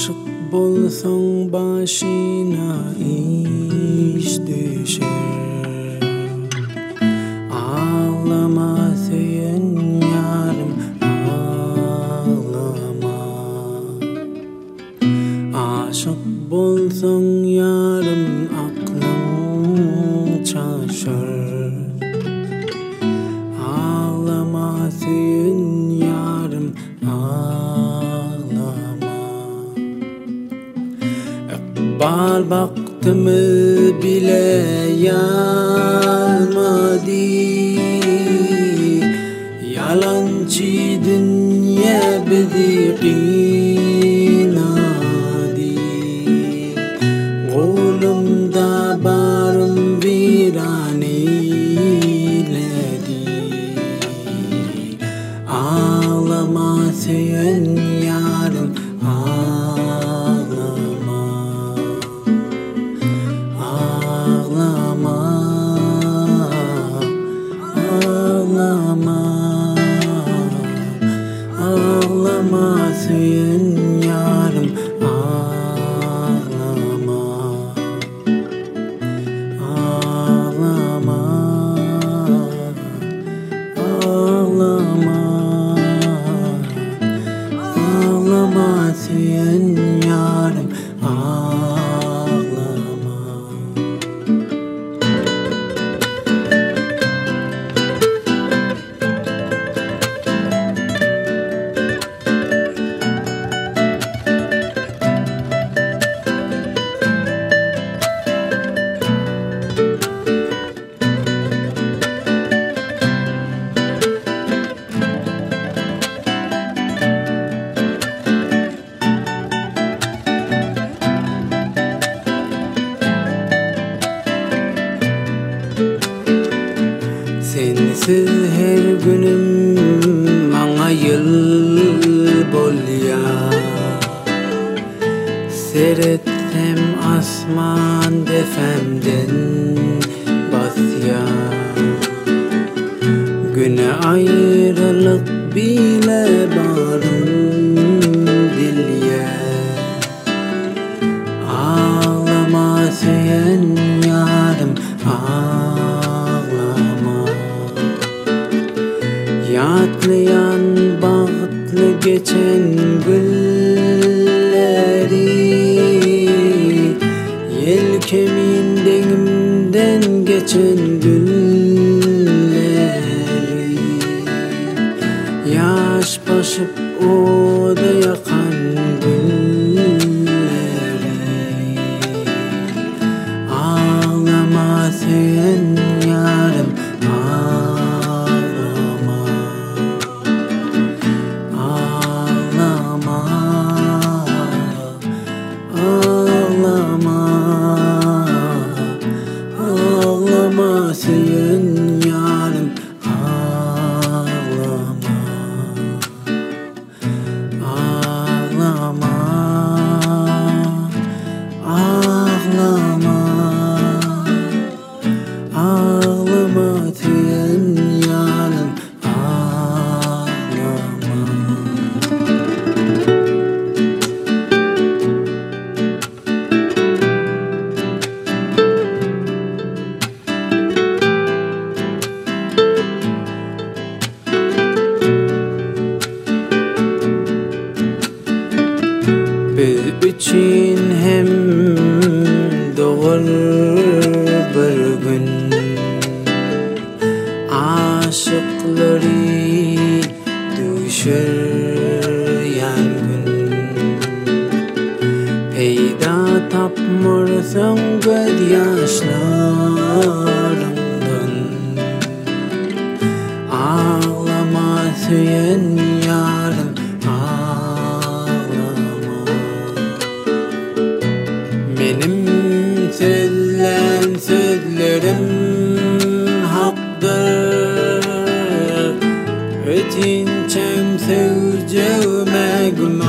Aşık bolsang başına iş düşer. Ağlama sen yarım, ağlama. Aşık bolsang yarım, aklın şaşar. Ağlama sen yarım, ağlama. Bal baktımı bile yanmadı. Yalancı dünya bizi kınadı. Kolumda barım viran eyledi. Ağlama sen yarım, ağlama. Ağlama, ağlama. Ağlama sen yarım, ağlama. Ağlama, ağlama. Ağlama sen yarım, ağlama. Sensiz her günüm bana yıl bolya. Seyretsem asman defemden basya. Güne ayrılık bile barım dilye. Ağlama sen yarım, ağlama. Yatlayan bağıtlı geçen gülleri, yelkemin denimden geçen gülleri. Yaş basıp oda yakan gülleri. Ağlama sen yarım, ağlama. Ağlama, ağlama. Ağlama sen yarım, ağlama. Ağlama, ağlama. Ağlama sen yarım, ağlama. Biz için hem doğar bir gün. Aşıkları düşer yangın. Peyda tapmırsan gözyaşlarından. Ağlama sen yarım, ağlama. Benim söylenen sözlerim haktır. Ötinçem seveceğime